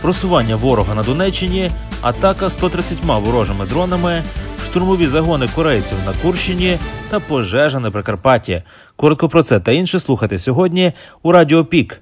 просування ворога на Донеччині, атака 130 ворожими дронами, штурмові загони корейців на Курщині та пожежа на Прикарпатті. Коротко про це та інше слухайте сьогодні у Радіо Пік.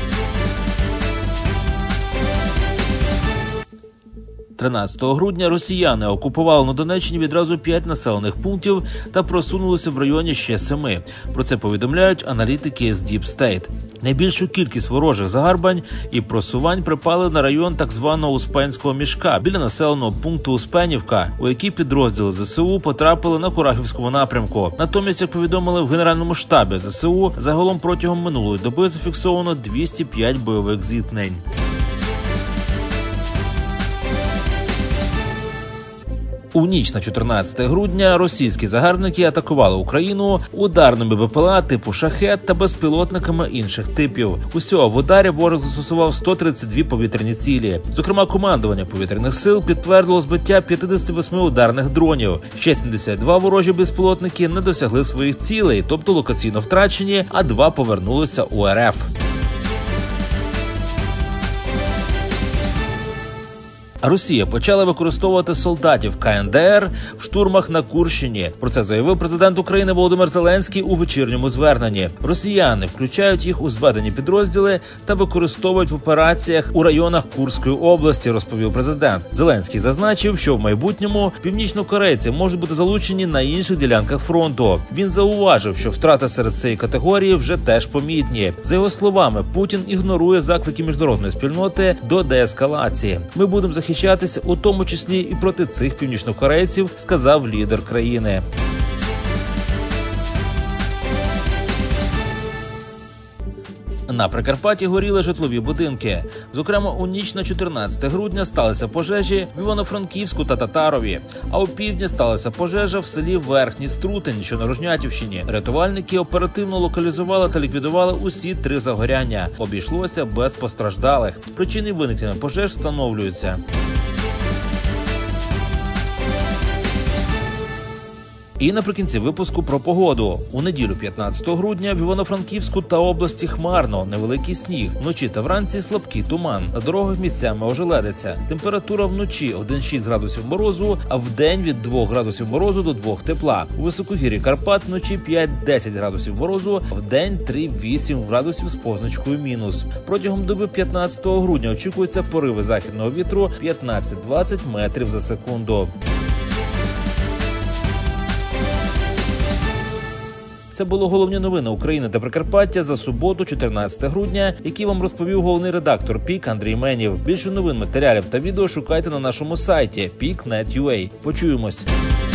13 грудня росіяни окупували на Донеччині відразу 5 населених пунктів та просунулися в районі ще 7. Про це повідомляють аналітики з Deep State. Найбільшу кількість ворожих загарбань і просувань припали на район так званого Успенського мішка біля населеного пункту Успенівка, у який підрозділи ЗСУ потрапили на Курахівському напрямку. Натомість, як повідомили в Генеральному штабі ЗСУ, загалом протягом минулої доби зафіксовано 205 бойових зіткнень. У ніч на 14 грудня російські загарбники атакували Україну ударними БПЛА типу «Шахед» та безпілотниками інших типів. Усього в ударі ворог застосував 132 повітряні цілі. Зокрема, командування повітряних сил підтвердило збиття 58 ударних дронів. Ще 72 ворожі безпілотники не досягли своїх цілей, тобто локаційно втрачені, а 2 повернулися у РФ. Росія почала використовувати солдатів КНДР в штурмах на Курщині. Про це заявив президент України Володимир Зеленський у вечірньому зверненні. Росіяни включають їх у зведені підрозділи та використовують в операціях у районах Курської області, розповів президент. Зеленський зазначив, що в майбутньому північнокорейці можуть бути залучені на інших ділянках фронту. Він зауважив, що втрати серед цієї категорії вже теж помітні. За його словами, Путін ігнорує заклики міжнародної спільноти до деескалації. Ми будемо захищатися, у тому числі і проти цих північнокорейців, сказав лідер країни. На Прикарпатті горіли житлові будинки. Зокрема, у ніч на 14 грудня сталися пожежі в Івано-Франківську та Татарові. А у півдні сталася пожежа в селі Верхній Струтень, що на Рожнятівщині. Рятувальники оперативно локалізували та ліквідували усі 3 загоряння. Обійшлося без постраждалих. Причини виникнення пожеж встановлюються. І наприкінці випуску про погоду. У неділю 15 грудня в Івано-Франківську та області хмарно, невеликий сніг. Вночі та вранці слабкий туман. На дорогах місцями ожеледиться. Температура вночі 1,6 градусів морозу, а вдень від 2 градусів морозу до 2 тепла. У високогір'ї Карпат вночі 5-10 градусів морозу, а вдень 3-8 градусів з позначкою мінус. Протягом доби 15 грудня очікуються пориви західного вітру 15-20 метрів за секунду. Це були головні новини України та Прикарпаття за суботу, 14 грудня, які вам розповів головний редактор Пік Андрій Менів. Більше новин, матеріалів та відео шукайте на нашому сайті peak.net.ua. Почуємось!